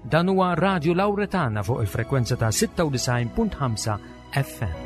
Dan huwa Radio Lawretana fuq il-frekwenza ta' 96.5 FM.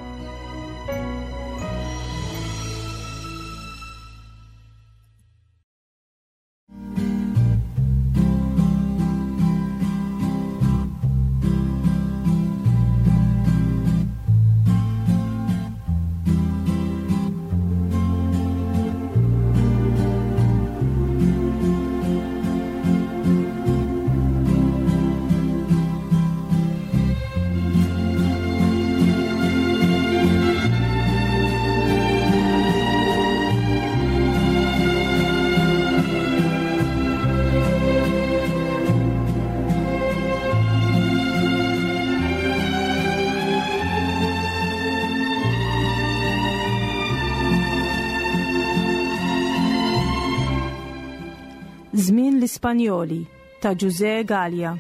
Żmien l-Ispanjoli ta' José Gallia.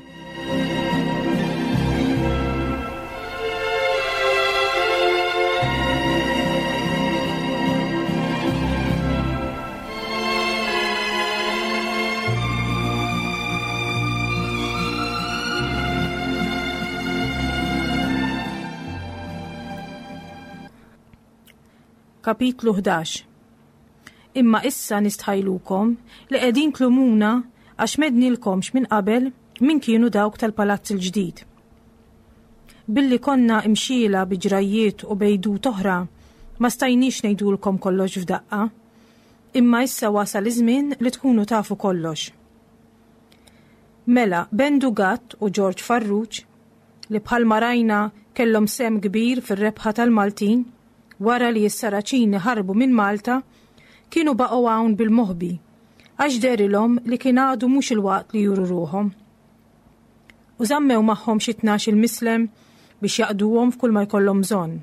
Kapitlu 11. Imma issa nistħajlukom li qegħdin tlumuna għax mednilkomx minn qabel min kienu dawk tal-palazz il-ġdid. Billi konna imxiela biġrajiet u bejdut oħra ma stajniex ngħidulkom kollox f'daqqa, imma issa wasal iż-żmien li tkunu tafu kollox. Mela, Ben Dugat u George Farrugia li bħalma rajna kellhom sem kbir fir-rebħa tal-Maltin wara li s-Saraċini ħarbu minn Malta, kienu baqgħu hawn bil-moħbi, għax derilhom li kien għadu mhux il-waqt li juru ruhom. U żammew magħhom xi 12 mislem biex jaqduhom f'kull ma jkollhom bżonn.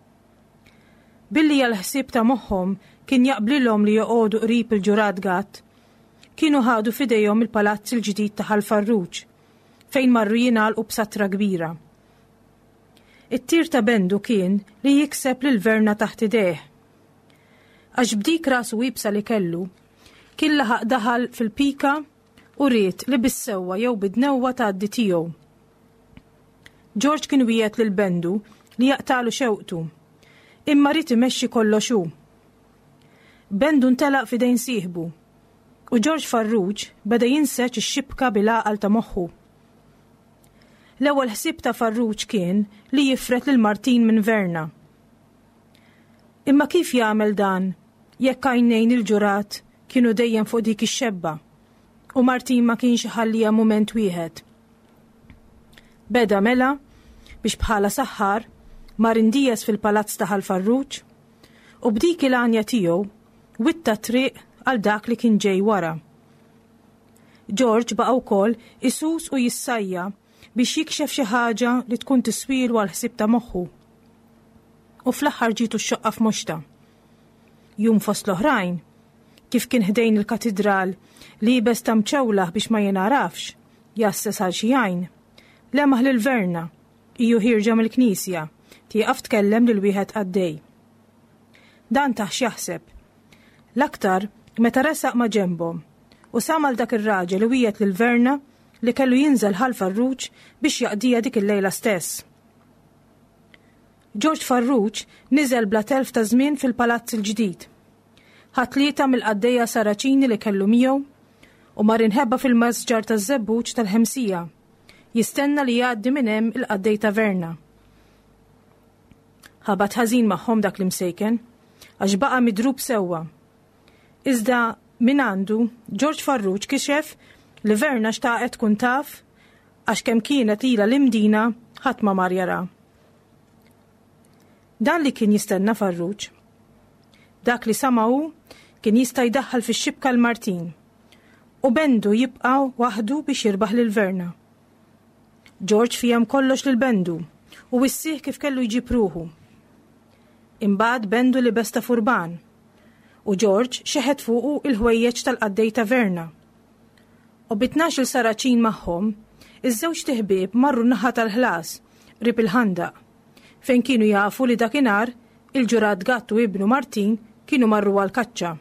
Billi għall-ħsieb ta' moħħhom kien jaqblilhom li joqogħdu qrib il-ġurad Gatt, kienu ħadu f'idejhom il-palazz il-ġdid ta' Farrugia, fejn marru jingħalqu b'satra kbira. It-tir ta' Bendu kien li jikseb lil Verna taħt idejh. Għax bdik rasu wibsa li kellu, kien laħaq daħal fil-pika u riet li bissewwa jew bidnewwa tgħaddi tiegħu. George kien wiegħed lil Bendu li jaqtalu xewqtu, imma rid imexxi kollox hu. Bendu ntelaq f'idejn sieħbu u George Farrugia beda jinseċ ix-xibka bil-għaqal ta' moħħu. L-ewwel ħsieb ta' Farrugia kien li jifret lil Martin minn Verna. Imma kif jagħmel dan jekk għajnejn il-ġurat kienu dejjem fuq dik ix-xebba u Martin ma kienx ħallija mument wieħed. Beda mela biex bħala saħħar mar indijas fil-palazz ta' Farrugia u b'dik il-għanja tiegħu witta triq għal dak li kien ġej wara. George baqa' wkoll isus u jissajja biex jikxef xi ħaġa li tkun tiswielu għal ħsieb ta' moħħu. U fl-aħħar ġitu x-xoqqa f'Muxta. Jum fost l-oħrajn, kif kien ħdejn il-katedral li jibes ta' mċewlaħ biex ma jenarafx, jasses għal xi għajn. Lemaħ lil Verna, iju ħirġa mill-Knisja, tieqaf tkellem lil wieħed għaddej. Dan taħx jaħseb. L-aktar meta resaq ma' ġembhom u samal dak ir-raġel li wieħed lil Verna li kellu jinżel Farrugia biex jaqdija dik il-lejla stess. George Farrugia niżel bla telf ta' żmien fil-palazz il-ġdid. Ħadd tlieta mill-qaddejja Saraċini li kellu miegħu u mar inħebba fil-masġar taż-żebbuġ tal-Ħemsija, jistenna li jgħaddi minn hemm il-qaddej ta' Verna. Ħabat ħażin magħhom dak l-imsejken għax baqa' midrub sewwa. Iżda min għandu George Farrugia kixef li Verna xtaqet tkun taf għax kemm kienet ilha l-imdina ħadd ma mar jara. Dan li kien jistenna Farrugia. Dak li samaw kien jista' jdaħħal fix-xibka l-Martin u Bendu jibqa' waħdu biex jirbaħ lil Verna. George fihem kollox lil Bendu u wissih kif kellu jġib ruħu. Imbagħad Bendu li besta furban u George xeħed fuqu il-ħwejjeġ tal-qaddej ta' Verna. U b-12 Saraċin magħhom, iż-żewġ tiħbieb marru naħa tal-ħlas rib il-ħandaq fejn kienu jafu li dakinhar il-ġurad Gatt u ibnu Martin kienu marru għal-kaċċa.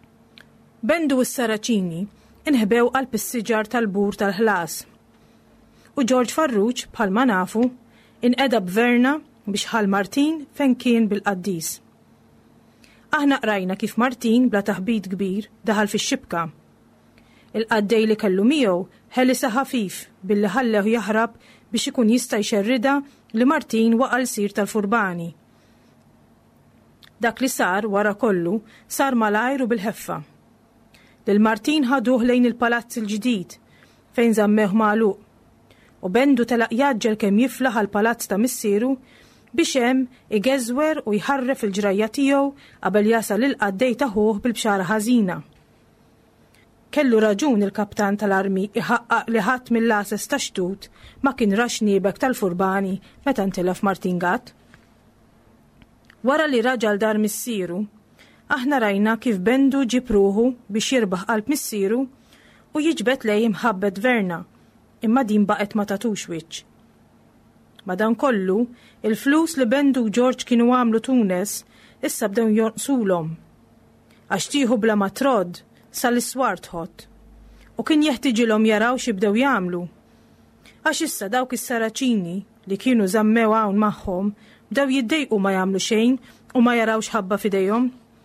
Bendu u s-Saraċini inħbew qalb is-siġar tal-bur tal-ħlas. u George Farrugia bħalma nafu inqeda b'Verna biex ħal Martin fejn kien bil-qaddis. Aħna qrajna kif Martin bla taħbit kbir daħal fix-xibka. Il-qaddej li kellu miegħu ħelisa ħafif billi ħallehu jaħrab biex ikun jista' jxerrida li Martin waqal sir tal-furbani. Dak li sar wara kollu sar malajr u bil-ħeffa. Lil Martin ħaduh lejn il-palazz il-ġdid fejn żammeh magħluq u Bendu telaq jaġġel kemm jiflaħ għall-palazz ta' missieru biex hemm igeżwer u jħarref il-ġrajja tiegħu qabel jasal il-qaddej taħuh bil-bxara ħażina. Kellu raġun il-kaptan tal-armi iħaqqaq li ħadd mill-lases ta' xtut ma kien rax niebek tal-furbani meta ntilef Martin Gatt. Wara li raġal dar missieru, aħna rajna kif Bendu ġib ruħu biex jirbaħ qalb missieru u jiġbed lej imħabbet Verna, imma din baqet ma tatux wiċċ. Madankollu, il-flus li Bendu u George kienu għamlu Tunes issa bdew jonqsulhom. Għax tieħu bla ma trod sal-iswar tħott u kien jeħtieġilhom jaraw x'ibdew jagħmlu. Għax issa dawk is-Saraċini li kienu żammew hawn magħhom bdew jiddejqu ma jagħmlu xejn u ma jarawx ħabba f'idejhom.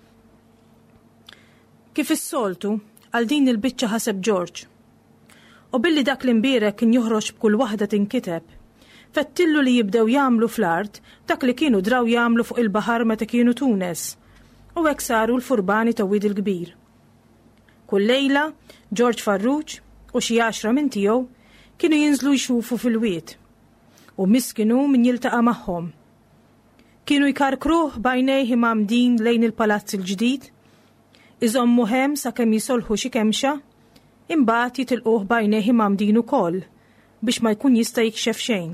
Kif is-soltu għal din il-biċċa ħaseb George. U billi dak l-imbierek kien joħroġ b'kull waħda tinkiteb, fettillu li jibdew jagħmlu fl-art dak li kienu draw jagħmlu fuq il-baħar meta kienu Tunes, u hekk saru l-furbani ta' Wid il-Kbir. Kull lejla George Farrugia u xi 10 minn tiegħu kienu jinżlu jxufu fil-wied u miskinu min jiltaqa' magħhom. Kienu jkarkruh bajnejh imamdin lejn il-palazz il-ġdid, iżommu hemm sakemm jisolħu xi kemxa, imbagħad jitilquh bajnejh imamdin ukoll biex ma jkun jista' jikxef xejn.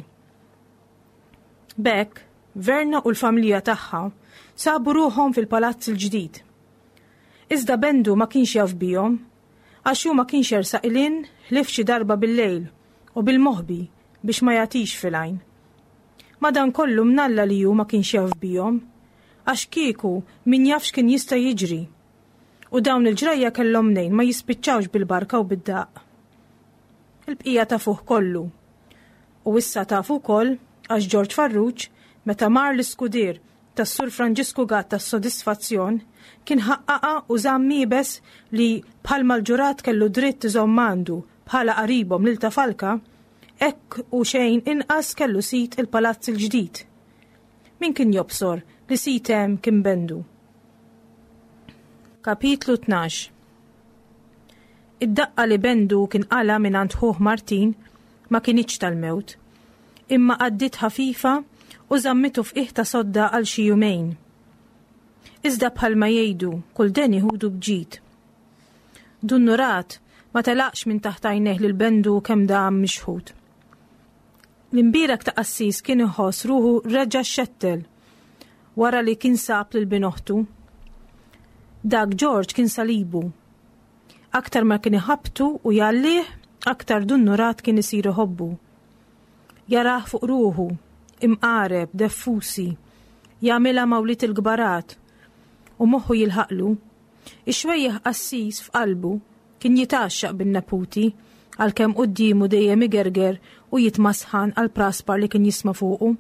B'hekk Verna u l-familja tagħha sabu ruħhom fil-palazz il-ġdid. Iżda Bendu ma kienx jaf bihom għax hu ma kienx jersaq ilin ħlif xi darba bil-lejl u bil-moħbi biex ma jagħtix fil-għajn. Madankollu mnalla li hu ma kienx jaf bihom għax kieku min jafx kien jista' jiġri u dawn il-ġrajja kellhom mnejn ma jispiċċawx bil-barka u bid-daq. Il-bqija tafuh kollu u issa tafu wkoll għax George Farrugia meta mar l-iskudier tas-Sur Franġisku Gatt tas-Sodisfazzjon kien ħaqqaqa u żamm miebes li bħalma l-ġurat kellu dritt iżomm mandu bħala qaribhom lil Tafalka, hekk u xejn inqas kellu sit il-palazz il-ġdid. Min kien jobsor li sit hemm kien Bendu. Kapitlu 12. Id-daqqa li Bendu kien qala mingħand ħuh Martin ma kienitx tal-mewt, imma qaddit ħafifa u żammitu f'qiegħ ta' sodda għal xi jumejn. Iżda bħalma jgħidu kull den iħudu bġid. Dunnurat ma telaqx minn taħt għajnejh lil Bendu kemm dam mixħud. L-imbierek ta' qassis kien iħoss ruħu reġa' xettel wara li kien sab lil binoħtu. Dak George kien salibu. Aktar ma kien iħabtu u jallih, aktar Dunnurat kien isir iħobbu. Jarah fuq ruħu, imqareb, deffusi, jagħmilha mawlit il-gbarat u moħħu jilħaqlu. Ix-xwejjeħ qassis f'qalbu kien jitaxxaq bin-naputi għalkemm qudiemu dejjem igerger u jitmasħan għal praspar li kien jisma' fuqu.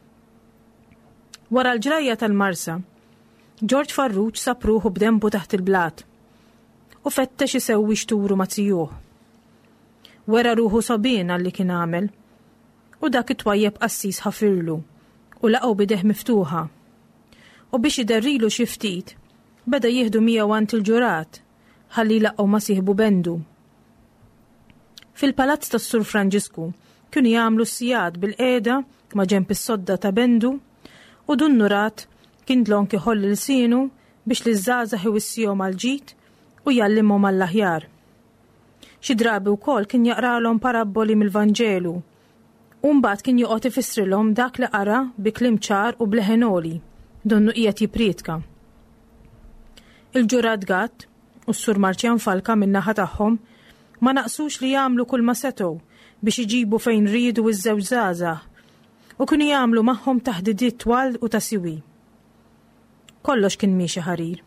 Wara l-ġrajja tal-marsa, George Farrugia sab ruħu b'dembu taħt il-blat u fettex isewwi xturu ma' tijjuh. Wera ruħu sobien għalli kien għamel u dak it-twajjeb qassis ħafirlu u laqgħu bideħ miftuħa. U biex iderrilu xi ftit, beda jieħdu miegħu għand il-ġurat ħalli laqgħu ma sieħbu Bendu. Fil-palazz tas-Sur Franġisku kienu jagħmlu sijad bil-qiegħda ma' ġenb is-sodda ta' Bendu u Dunnurat kien dlon kiħoll il-sienu biex li żgħażagħ iwissihom għal-ġid u jallimhom għall-aħjar. Xi drabi wkoll kien jaqralhom parabboli mill-Vanġelu u mbagħad kien joqgħod ifissrilhom dak li qara bi kliem ċar u bleħenoli donnu qiegħed jipriedka. Il-ġurat Gatt u s-Sur Marċjan Falka min-naħa tagħhom ma naqsux li jagħmlu kull ma setgħu biex iġibu fejn riedu iż-żewġ żgħażagħ u kienu jagħmlu magħhom taħdidiet twal u ta' siwi. Kollox kien miexi ħarir.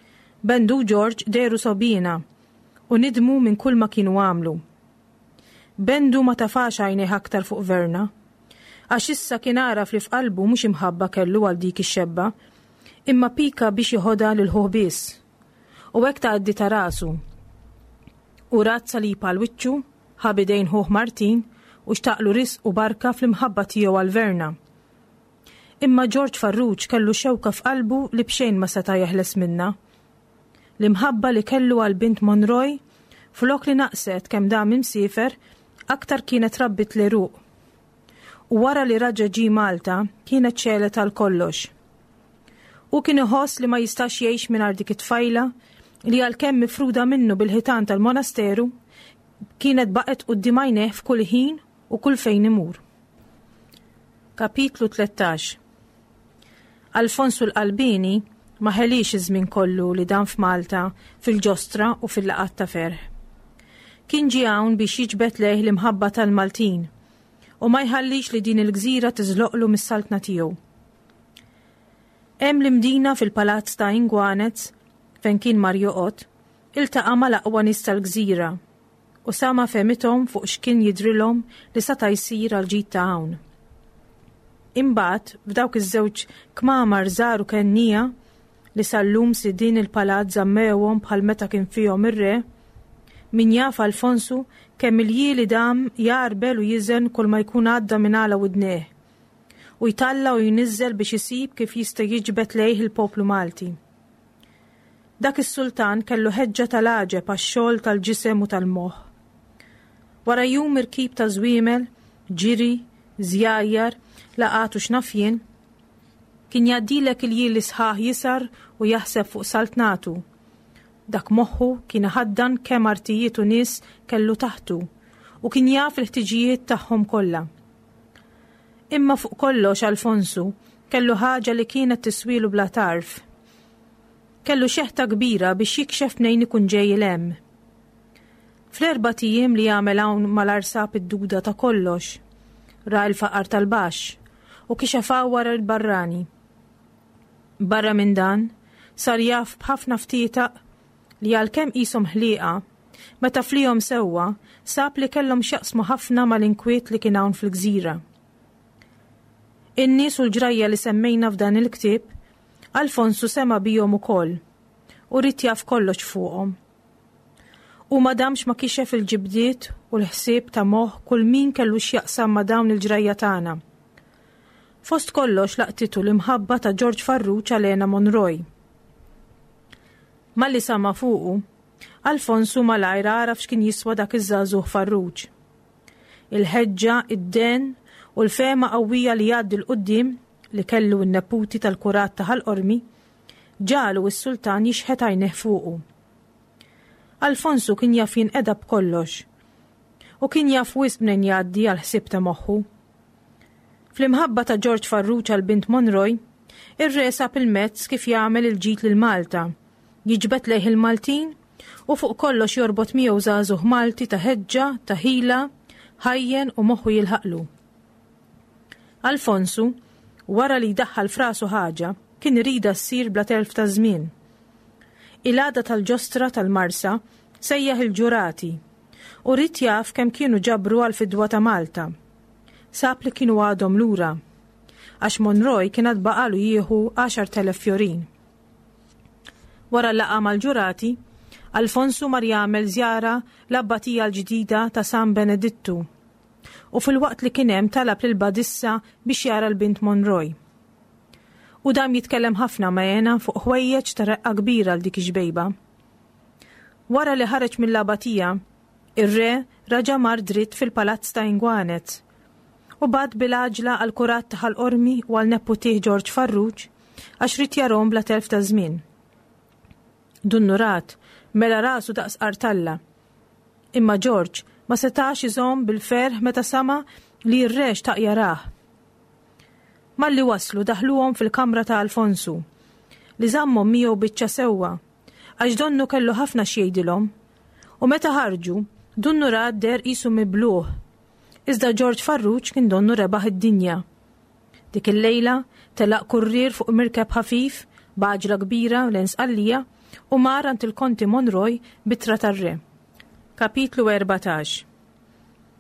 Bendu u George deru sobina u nidmu minn kull ma kienu għamlu. bendu ma tafax għajnejh aktar fuq Verna, għax issa kien għaraf li f'qalbu mhux imħabba kellu għal dik ix-xebba, imma pika biex jieħodha lil ħuħ biss. U hekk tgħaddi ta' rasu. U rat salib għal wiċċu, ħabidejn ħuħ Martin u xtaqlu risq u barka fl-imħabba tiegħu għal Verna. Imma George Farrugia kellu xewka f'qalbu li bxejn ma seta' jeħles minna. L-imħabba li kellu għal bint Monroy, flok li naqset kemm dam imsiefer, aktar kienet rabbit li ruq. U wara li raġa ġi Malta, kienet ċelet għal kollox. U kien iħoss li ma jistax jgħix mingħajr dik it-tfajla li għalkemm mifruda minnu bil-ħitan tal-monasteru, kienet baqet quddiem għajnejh f'kull ħin u kull fejn imur. Kapitlu 13. Alfonso l-Albini ma ħelix iż-żmien kollu li dan f'Malta, fil-ġostra u fil-laqat ta' ferħ. Kien ġie hawn biex jiġbed lejh l-imħabba tal-Maltin u ma jħallix li din il-gżira tiżloqlu mis-saltna tiegħu. Hemm l-imdina fil-palazz ta' Ingwanez fejn kien mar joqgħod, iltaqa' mal-aqwa nies tal-gżira u sama femithom fuq x'kien jidrilhom li seta' jsir għal ġid ta' hawn. Imbagħad f'dawk iż-żewġ kmamar żgħar u kennija li sal-lum sidin il-palazz żammewhom bħal meta kien fihom ir-re, min jaf Alfonso kemm il-jieli dam jarbel u jiżen kull ma jkun għadda minn għala widnejh u jtalla u jniżżel biex isib kif jista' jiġbed lejh il-poplu Malti. Dak is-sultan kellu ħeġġa tal-għaġeb għax-xogħol tal-ġisem u tal-moħħ. Wara jum irkib ta' żwiemel, ġiri, żjajjar, laqat u x'nafjien, kien jgħaddilek il-jieli sħaħ jisar u jaħseb fuq saltnatu. Dak moħħu kien ħaddan kemm artijiet u nies kellu taħtu u kien jaf l-ħtiġijiet tagħhom kollha. Imma fuq kollox Alfonso kellu ħaġa li kienet tiswilu bla tarf. Kellu xeħta kbira biex jikxef mnejn ikun ġej il-hemm. Fl-4 tiem li jagħmel hawn mal-arsab id-duda ta' kollox, ra l-faqar tal-baxx u kixefa wara l-barrani. Barra minn dan, sar jaf b'ħafna ftietaq li għalkemm qishom ħlieqa, meta flihom sewwa, sab li kellhom x'jaqsmu ħafna mal-inkwiet li kien hawn fil-gżira. In-nies u l-ġrajja li semmejna f'dan il-ktieb, Alfonso sema bihom ukoll u rid jaf kollox fuqhom. U madamx ma kixef il-ġibdiet u l-ħsieb ta' moħħ kull min kellu x'jaqsam ma' dawn il-ġrajja tagħna. Fost kollox laqtitu l-imħabba ta' George Farrugia Elena Monroy. Malli sama fuqu, Alfonso malajr għaraf x'kien jiswa dak iż-żagħżugħ Farrugia. Il-ħeġġa, id-den u l-fema qawwija li jgħaddi l-qudiem li kellu n-neputi tal-kurat ta' ħal-qormi, ġalu s-sultan jixħet għajneh fuqu. Alfonso kien jaf jinqeda b'kollox u kien jaf wisq minn jgħaddi għal ħsieb ta' moħħu. Fl-imħabba ta' George Farrugia l-bint Monroy, ir-re sab il-mezz kif jagħmel il-ġid lil Malta, jiġbed lejh il-Maltin u fuq kollox jorbot miegħu żagħżugħ Malti ta' ħeġġa, ta' ħila, ħajjen u moħħu jilħaqlu. Alfonso, wara li jdaħħal frasu ħaġa, kien irida ssir bla telf ta' żmien. Il-għada tal-ġostra tal-Marsa sejjaħ il-ġurati u rid jaf kemm kienu ġabru għal-fidwa ta' Malta. Sab li kienu għadhom lura, għax Monroy kienet baqalu jieħu 10,000 fjorin. Wara l-laqa mal-ġurati, Alfonso mar jagħmel żjara l-abbatija l-ġdida ta' San Benedittu u fil-waqt li kien hemm talab lil badissa biex jara l-bint Monroy. U dam jitkellem ħafna ma' jena fuq ħwejjeġ ta' reqqa kbira l dik ix-xbejba. Wara li ħareġ mill-abatija, ir-re raġa' mar dritt fil-palazz ta' Ingwanez u bad bil-għaġla għal kurat ta' ħal-qormi u għal neputih George Farrugia għax rid jarhom bla telf ta' żmien. Dunnurat mela rasu daqs qartalla. Imma George ma setax iżomm bil-ferħ meta sama li r-re xtaq jarah. Malli waslu daħluhom fil-kamra ta' Alfonso li żammhom miegħu biċċa sewwa għax donnu kellu ħafna x'jgħidilhom u meta ħarġu Dunnurat der qisu mibluħ. Iżda George Farrugia kien donnu rebaħ id-dinja. Dik il-lejla telaq kurrier fuq mirkeb ħafif b'għaġla kbira lens qallija u mar ant il-Konti Monroy bitra tar-re. Kapitlu 14.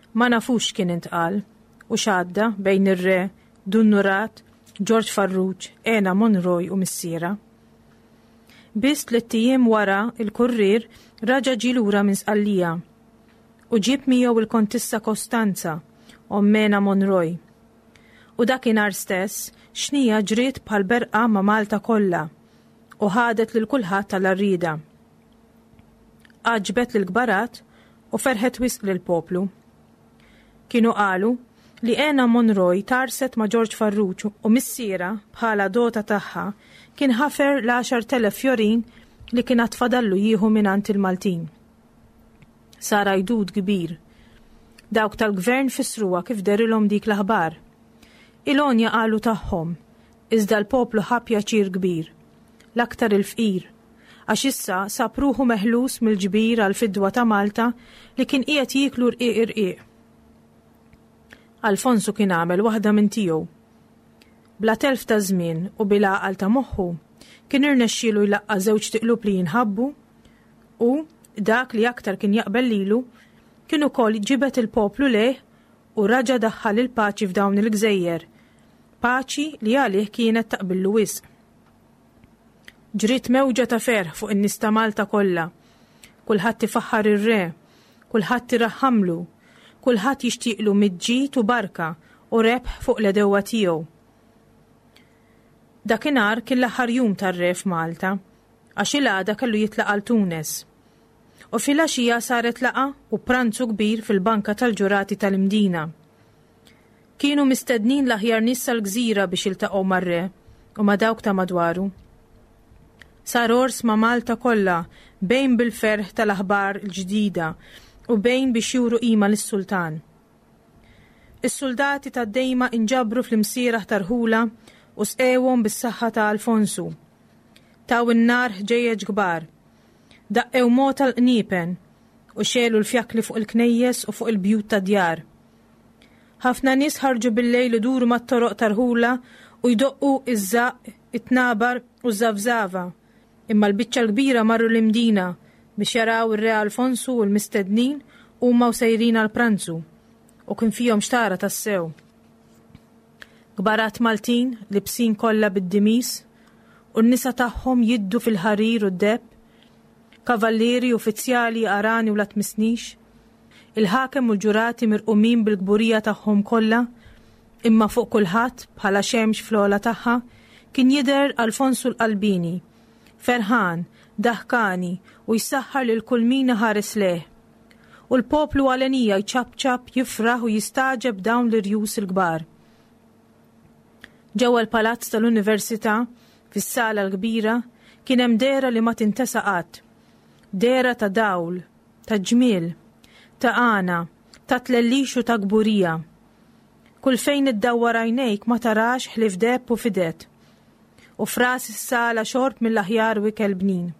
ma nafux kien intqal u xadda bejn ir-re, Dunnurat, George Farrugia, Ena Monroy u missiera. Biss 3 ijiem wara il-kurrier raġa' ġie lura minn Sqallija u ġieb miegħu il-Kontissa Kostanza, Ena Monroy. U dakinhar stess xnija ġriet bħal berqa ma' Malta kollha u ħadet lil kulħadd tal-arrieda. Għaġbet lill-kbarat u ferħet wisq lill-poplu. Kienu qalu li Ena Monroy tarset ma' George Farrugia u missiera bħala dota tagħha kien ħafer l-10,000 fjorin li kien tfadallu jieħu minant il-Maltin. Sara jdud kbir. Dawk tal-gvern fissruha kif derilhom dik l-aħbar. Il-onja qalu tagħhom, iżda l-poplu ħab pjaċir kbir, l-aktar il-fqir, għax issa sapruħu meħlus mill-ġbir għal-fidwa ta' Malta li kien qiegħed jieklu rqiq. Alfonso kien għamel waħda minn tiegħu. Bla telf ta' żmien u bil-għaqal ta' moħħu kien irnexxielu jlaqqa żewġ tiqlub li jinħabbu u dak li aktar kien jaqbel lilu kien ukoll ġibet il-poplu leh u raġa' daħħal il-paċi f'dawn il-gżejjer, paċi li għalih kienet taqbillu wisq. Ġriet mewġa ta' ferħ fuq in-nies ta' Malta kollha, kulħadd ifaħħar ir-re, kulħadd iraħħamlu, kulħadd jixtieqlu miġġiet u barka u rebħ fuq l-edewwa tiegħu. Dakinhar kien l-aħħar jum tar-re f'Malta, għax il-għada kellu jitlaqa' l Tunes. U fil-għaxija saret laqa u pranzu kbir fil-banka tal-ġurati tal-Mdina. Kienu mistednin l-aħjar nies tal-gżira biex jiltaqgħu mar-re u ma' dawk ta' madwaru. Sar ors ma' Malta kollha bejn bil-ferħ tal-aħbar l-ġdida u bejn biex juru qima lis-sultan. Is-soldati tad-dejma inġabru fl-imsieraħ tarħula u sqewhom bis-saħħa ta' Alfonso. Taw in-nar ġejjeġ kbar. Daqqew mota l-qniepen u xelu l-fjakli fuq il-knejjes u fuq il-bjut ta' djar. Ħafna nies ħarġu bil-lejl iduru mat-toroq tarħula u jdoqqu iż-żaq, it-tnabar u żavżava. Imma l-biċċa l-kbira marru l-Mdina biex jaraw ir-re Alfonso u l-mistednin huma sejrin għall-pranzu u kien fihom xtara tassew. Kbarat Maltin libsin kollha bid-dimis u n-nisa tagħhom jiddu fil-ħarir u d-deb, kavallieri uffiċjali arani u la tmisnix, il-ħakem u l-ġurati mirqumin bil-kburija tagħhom kollha, imma fuq kulħadd bħala xemx fl-ola tagħha kien jidher Alfonso l-Qalbini, ferħan, daħkani u jsaħħar lil kull min ħares leh. U l-poplu għalenija jċabċab jifraħ u jistaġeb dawn l-irjus il-kbar. Ġewwa l-palazz tal-Università, fis-sala l-kbira, kien hemm dera li ma tintesa qatt. Dera ta' dawl, ta' ġmiel, ta' għana, ta' tlellix u ta' gburija. Kull fejn iddawwar għajnejk ma tarax ħlief deb u fidet. U fras is-sala xorb mill-aħjar u ikel bnin.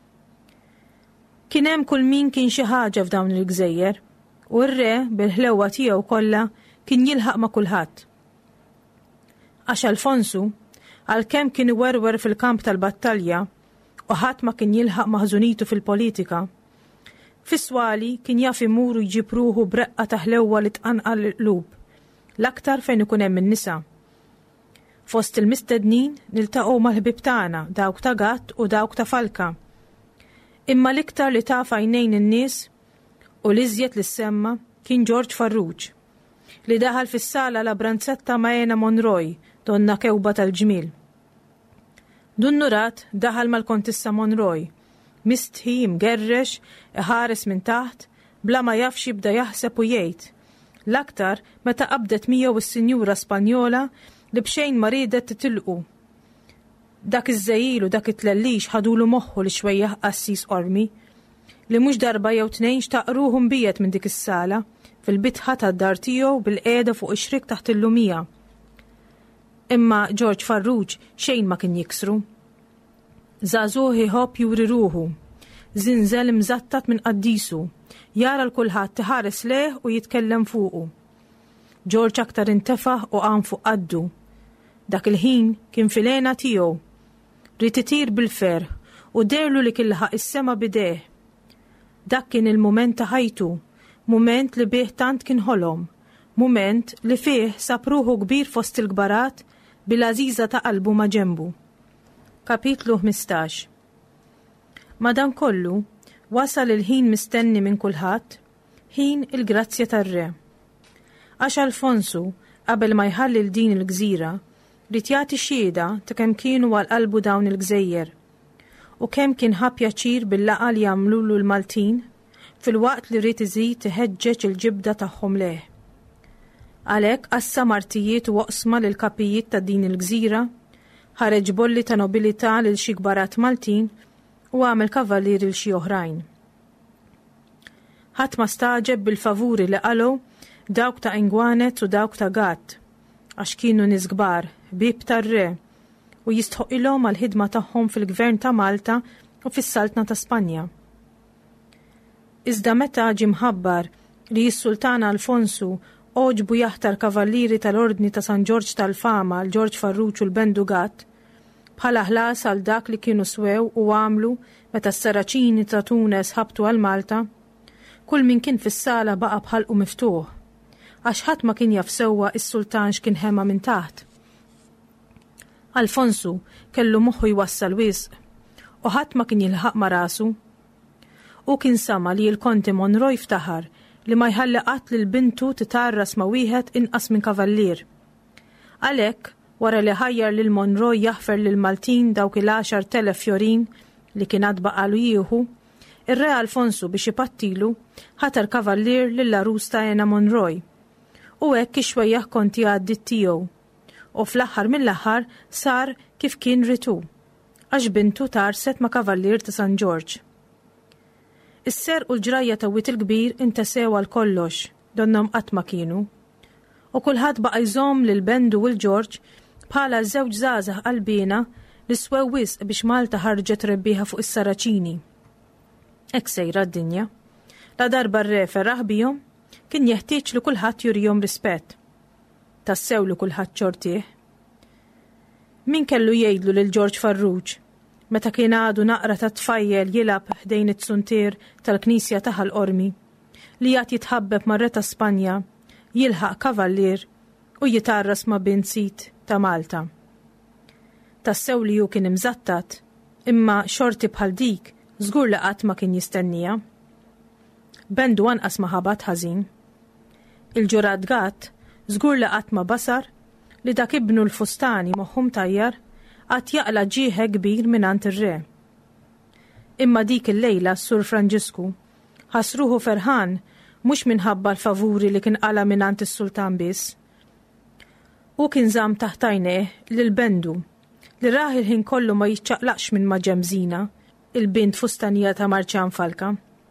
Kien hemm kull min kien xi ħaġa f'dawn il-gżejjer u r-re bil-ħlewwa tiegħu kollha kien jilħaq ma' kulħadd. Għax Alfonso, għalkemm kien iwerwer fil-kamp tal-battalja u ħadd ma kien jilħaq maħżunitu fil-politika, fis-swali kien jaf imur u jġib ruħu breqqa ta' ħlewwa li tqanqal l-qlub, l-aktar fejn ikun hemm in-nisa. Fost il-mistednin niltaqgħu mal-ħbib tagħna, dawk ta' Gatt u dawk ta' Falka. Imma l-iktar li taf għajnejn in-nies u l-iżjed li semma kien George Farrugia, li daħal fis-sala la Branzetta ma' Ena Monroy, donna kewba tal-ġmil. Dunnurat daħal mal-Kontissa Monroy, mistħi mgerrex, iħares minn taħt, bla ma jafx jibda jaħseb u jgħid. L-aktar meta qabdet miegħu is-Sinjura Spanjola li bxejn ma ridet titilqu. Dak iż-żejjil u dak it-tlellix ħadulu moħħu li xwejja qassis qormi, li mhux darba jew tnejn xtaqruhom biet minn dik is-sala fil-bitħa tad-dar tiegħu bil-qiegħda fuq ix-xrik taħt il-lumija. Imma George Farrugia xejn ma kien jiksru. Żagħżugħ iħobb juri ruħu, żinżel mżattat minn qaddisu, jara l-kulħadd tiħares leh u jitkellem fuqu. George aktar intefaħ u qam fuq qaddu. Dak il-ħin kien fil-għena tiegħu. Rid itir bil-ferħ u derlu li kien laħaq is-sema bideh. Dak kien il-mument ta' ħajtu, mument li bih tant kien ħolom, mument li fih sapruħu kbir fost il-gbarat bil-aziza ta' qalbu ma' ġembu. Kapitlu 15. Madankollu wasal il-ħin mistenni minn kulħadd, ħin il-grazzja tar-re. Għax Alfonsu qabel ma jħallil din il-gżira rid jagħti xhieda ta' kemm kienu għal qalbu dawn il-gżejjer u kemm kien ħa pjaċir bil-laqgħa li jagħmlulu l-Maltin fil-waqt li rrid iżid iħeġġeġ il-ġibda tagħhom leh. Għalhekk qassa martijiet u oqsma lil kapijiet ta' din il-gżira, ħareġ bolli ta' nobilità lil xi kbarat Maltin u għamel kavallieri l xi oħrajn. Ħadd ma staġeb bil-favuri li qalu dawk ta' Ingwanet u dawk ta' Gatt, għax kienu nies kbar, bib tar-re, u jistħoqilhom għall-ħidma tagħhom fil-gvern ta' Malta u fis-Saltna ta' Spanja. Iżda meta ġie mħabbar li s-Sultan Alfonsu oġbu jaħtar kavallieri tal-Ordni ta' San Ġorġ tal-Fama l-Ġorġ Farruċ u l-Bendu Gatt, bħala ħlas għal dak li kienu swew u għamlu meta s-Saraċini ta' Tunes ħabtu għal Malta, kull min kien fis-sala baqa' bħalqu miftuħ, għax ħadd ma kien jaf sewwa is-Sultan x'kien ħema minn taħt. Alfonsu kellu moħħu jwassal wisq u ħadd ma kien jilħaq ma' rasu. U kien sama li l-Konti Monroy ftaħar li ma jħalli qatt lil bintu titarras ma' wieħed inqas minn kavallier. Għalhekk wara li ħajjar lil Monroy jaħfer lil Maltin dawk il-10,000 fjorin li kien għad baqalu jieħu, ir-re Alfonsu biex ipattilu ħatar kavallier lill-arus ta' Ena Monroy. U hekk ixwejjaħ konti għaddit tiegħu. U fl-aħħar mill-aħħar sar kif kien ritu, għax bintu tarset ma' kavallier ta' San Ġorġ. Is-ser u l-ġrajja ta' wit il-kbir intesew għal kollox, donnom qatt ma kienu. U kulħadd baqa' jżomm lil Bendu u l-Ġorġ bħala żewġ żgħażagħ qalbina li swew wisq biex Malta ħarġet rebbieħa fuq is-Saraċini. Hekk sejra d-dinja. La darba r-re ferraħ bihom kien jeħtieġ li kulħadd jurihom rispett. Tassew li kulħadd ċortih. Min kellu jgħidlu lil Ġorġ Farruċ meta kien għadu naqra ta' tfajjel jilab ħdejn it-suntier tal-Knisja ta' l-Qormi li jgħat jitħabbeb mar-re ta' Spanja, jilħaq kavallier u jitarras ma' bint sit ta' Malta. Tassew li ju kien imżattat, imma xorti bħal dik żgur li qatt ma kien jistennija. Bendu anqas ma ħabat ħażin. Il-ġurad Gatt żgur li qatt ma basar li dak ibnu l-fustani moħħum tajjar qatt jaqla ġieħe kbir mingħand ir-re. Imma dik il-lejla s-Sur Franġisku ħasruħu ferħan mhux minħabba l-favuri li kien qala mingħand is-Sultan biss. U kien żamm taħt għajnejh lil Bendu li rah il-ħin kollu ma jiċċaqlaqx minn ma' Ġemżina, il-bint fustanija ta' Marċjan Falka.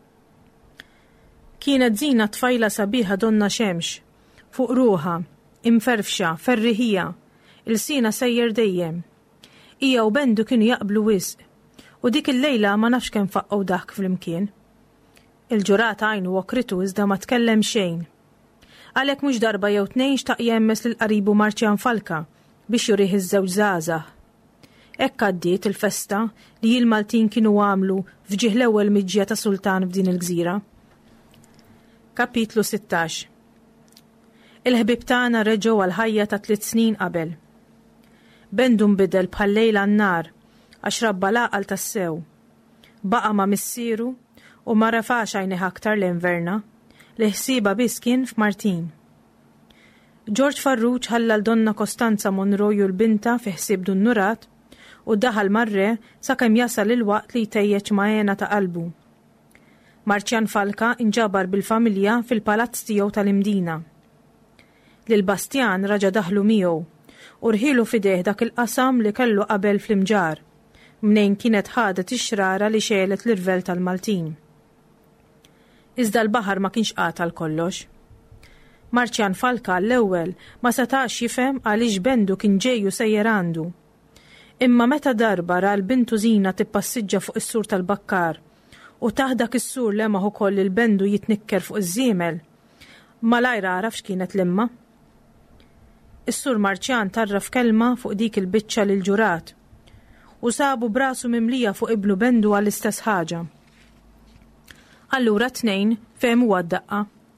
Kienet żina tfajla sabiħa donna xemx, fuq ruħa, imferfxa, ferriħija, il-sina sejjer dejjem. Hija u Bendu kienu jaqblu wisq, u dik il-lejla ma nafx kemm faqqgħu daħk flimkien. Il-ġurat għajnu okritu iżda ma tkellem xejn. Għalhekk mhux darba jew tnejn xtaq jemmes lil qaribu Marċjan Falka biex jurih iż-żewġ żgħażagħ. Hekk għaddiet il-festa li l-Maltin kienu għamlu fġieħ l-ewwel miġġija ta' Sultan f'din il-gżira. Kapitlu 16. Il-ħbib tagħna reġgħu għal ħajja ta' 3 snin qabel. Bendu nbidel bħal lejla n-nar għax rabba laqal tas-sew. Baqa' ma' missieru u ma rafax għajnejh aktar l-inverna li ħsieba biss kien f'Martin. Ġorġ Farruċ ħalla l-donna Kostanza Monroy u l-binta fi ħsieb Dunnurat u daħal marre sakemm jasal il-waqt li jtejjeġ ma' Ena ta' qalbu. Marċjan Falka inġabar bil-familja fil-palazz tiegħu tal-Imdina. Lil Bastjan raġa daħlu miegħu u rħilu fideh dak il-qasam li kellu qabel fl-imġar, mnejn kienet ħadet ix-xrara li xelet l-irvel tal-Maltin. Iżda l-baħar ma kienx qatal kollox. Marċjan Falka l-ewwel ma setax jifhem għaliex Bendu kien ġejju sejjer għandu. Imma meta darba ra l-bintu Zina tippassiġġa fuq is-sur tal-Bakkar u taħdak is-sur lemaħ ukoll il-Bendu jitnikker fuq iż-żiemel, malajr għaraf x'kienet l-imma. Is-sur Marċjan tarraf kelma fuq dik il-biċċa lil ġurat u sabu brasu mimlija fuq ibnu Bendu għall-istess ħaġa. Allura tnejn fehmu għad-daqqa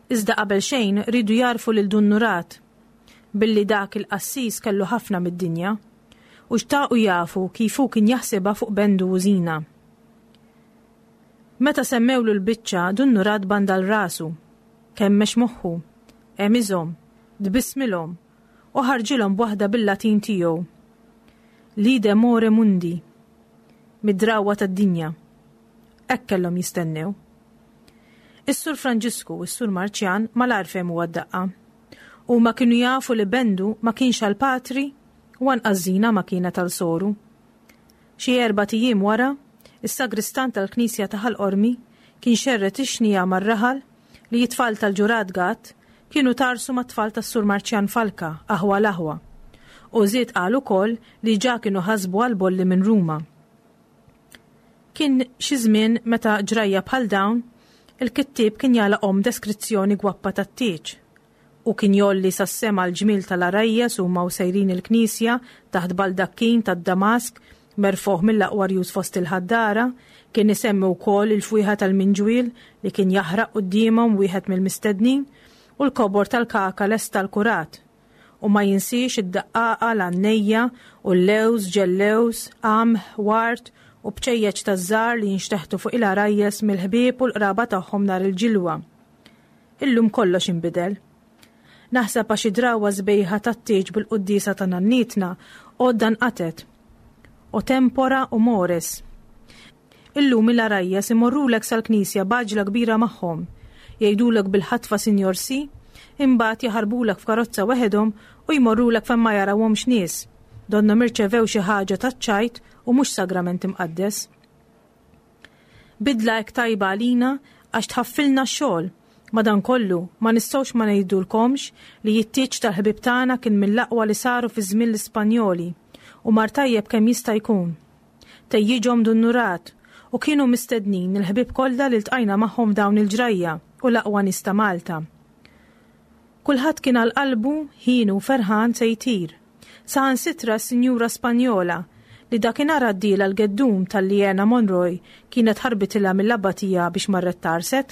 Iżda qabel xejn ridu jarfu lil Dunnurat billi dak il-qassis kellu ħafna mid-dinja u xtaqu jafu kifu kien jaħsibha fuq Bendu u Zina. Meta semmewlu l-biċċa Dunnurat bandal rasu, kemmex moħħu, emiżhom, dbismilhom u ħarġilhom b'waħda bil-Latin tiegħu. Lide more mundi, mid-drawwa tad-dinja. Hekk kellhom jistennew. Is-Sur Franġisku u s-Sur Marċjan malar fehmu għad-daqqa. U ma kienu jafu li Bendu ma kienx għal-patri u anqas Zina ma kienet għal-soru. Xi 4 ijiem wara, is-sagristan tal-Knisja ta' Ħal-Qormi kien xerret ix-xnija mar-raħal li t-tfal tal-ġurat Gatt kienu tarsu ma' tfal tas-Sur Marċjan Falka aħwa l-aħwa. U żied qal ukoll li ġa kienu ħasbu għal-bolli minn Ruma. Kien xi żmien meta ġrajja bħal dawn, il-kittieb kien jalaqhom deskrizzjoni gwappa tat-tieġ u kien jolli sas-sema l-ġmil tal-Arajjes huma sejrin il-Knisja taħt baldakkin tad-Damask merfuħ mill-aqwarjus fost il-ħaddara, kien isemmi wkoll il-fwieħa tal-minġwiel li kien jaħraq qudiemhom wieħed mill-mistednin u l-kobor tal-kaka lest tal-kurat. U ma jinsiex id-daqqaqa l-annejja u l-lewż ġellewż, qamħ, wart u bċejjeċ taż-żar li jinxteħtu fuq il-Arajjes mill-ħbieb u l-qraba tagħhom nar il-ġilwa. Illum kollox inbidel. Naħseb għax id-drawwa żbejħa tat-tieġ bil-qudiesa ta' nannitna għodda nqatet. U tempora u mores. Illum il-Arajjes imorrulek sal-Knisja baġla kbira magħhom, jgħidulek bil-ħatfa Sinjor Si, imbagħad jaħarbulek f'karozza weħedhom u jmorrulek fejn ma jarawhomx nies. Donna mirċevew xi ħaġa taċ-ċajt u mhux sagrament imqaddes. Bidla hekk tajba għalina għax tħaffilna x-xogħol. Madankollu ma nistgħux ma ngħidulkomx li jittieġ tal-ħbib tagħna kien mill-aqwa li saru fi żmien l-Ispanjoli u mar tajjeb kemm jista' jkun. Tejjiġhom Dunnurat u kienu mistednin il-ħbib kollha li ltqajna magħhom dawn il-ġrajja u l-aqwa nies ta' Malta. Kulħadd kien għal qalbu ħinu ferħan se jtir. Saħansitra s-Sinjura Spanjola li dakinhar għaddiela l-geddum tal-Liena Monroy kienet ħarbitilha mill-abbatija biex marret tarset.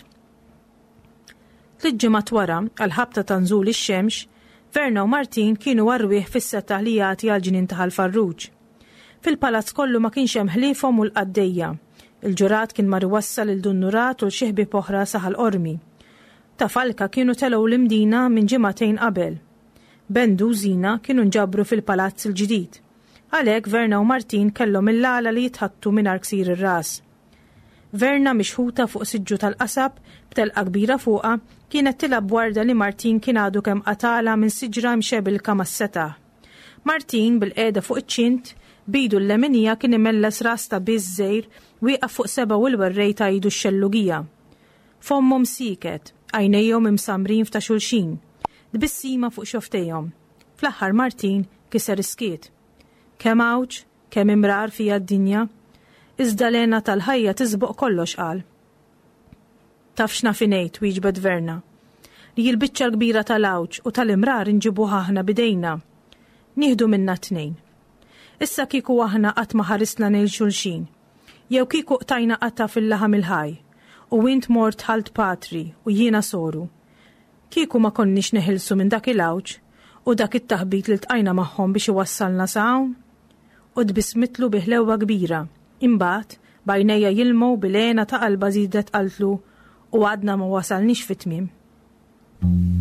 3 ġimgħat wara għal-ħabta ta' nżul ix-xemx, Verna u Martin kienu warwieħ fis-setaħ li jagħti għal-ġinien ta' Ħal-Farruġ. Fil-palazz kollu ma kienx hemm ħliefhom u l-qaddejja. Il-ġurat kien mar iwassal il-Dunnurat u l-xieħbi oħra sa Ħal-Qormi. Ta' Falka kienu telgħu l-imdina minn ġimagħtejn qabel. Bendu u Zina kienu nġabru fil-palazz il-ġdid. Għalhekk Verna u Martin kellhom il-lala li jitħattu mingħajr ksir ir-ras. Verna mixħuta fuq siġġu tal-qasab b'telqa kbira fuqha kienet tilab warda li Martin kien għadu kemm qatala minn siġra mxebilka mas-setaħ. Martin bil-qiegħda fuq iċ-ċint bidu l-leminija kien imelles ras ta' biż żgħir wieqaf fuq seba' u l-werrej ta' jidu x-xellugija. Fommhom siket, għajnejhom imsamrin f'ta' xulxin. Dbissima fuq xoftejhom. Fl-aħħar Martin kiser iskiet. Kemm għawġ, kemm imrar fija d-dinja, iżda lena tal-ħajja tisbuq kollox qal. Tafx nafinejt wieġbed Verna. Li l-biċċa l-kbira tal-għawġ u tal-imrar inġibuha aħna bidejna. Nieħdu minna 2. Issa kieku aħna qatt ma ħarisna nejn xulxin. Jew kieku qtajna qatta fil-laħam il-ħaj u int mort ħalt patri u jiena soru. Kieku ma konniex neħilsu minn dak il-għawġ u dak it-taħbit li ltqajna magħhom biex iwassalna sa hawn. U dbismitlu bi ħlewwa kbira. Imbagħad bajnejja jilmgħu bil-għena ta' qalba żiedet qaltlu u għadna ma wasalniex fit-tmiem.